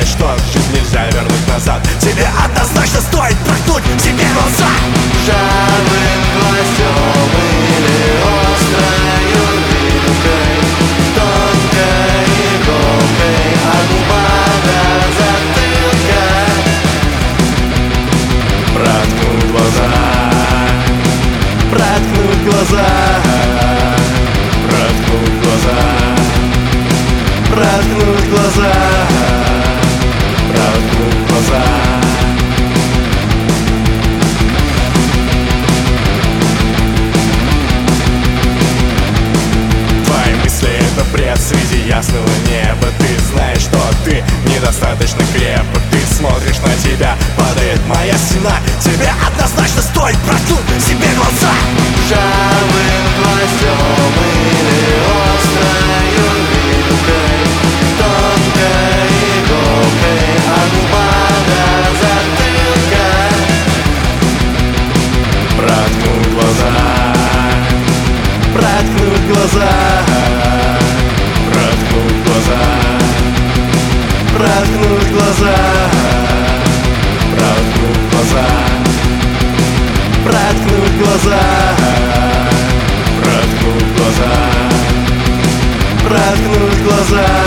что жизнь нельзя вернуть назад. Тебе однозначно стоит проткнуть себе глаза. Ржавым гвоздем или острою вилкой, тонкой иголкой, а губа до затылка. Проткнуть глаза, Проткнуть глаза, проткнуть глаза, проткнуть глаза, проткнуть глаза. Твои мысли — это бред среди ясного неба. Ты знаешь, что ты недостаточно крепок. Ты смотришь, на тебя падает моя стена. Тебе однозначно стоит проткнуть себе глаза. ржавым гвоздем или острою вилкой, тонкой иголкой, а губа до затылка. Проткнуть глаза, Проткнуть глаза, проткнуть глаза, проткнуть глаза, проткнуть глаза, проткнуть глаза, проткнуть глаза, проткнуть глаза.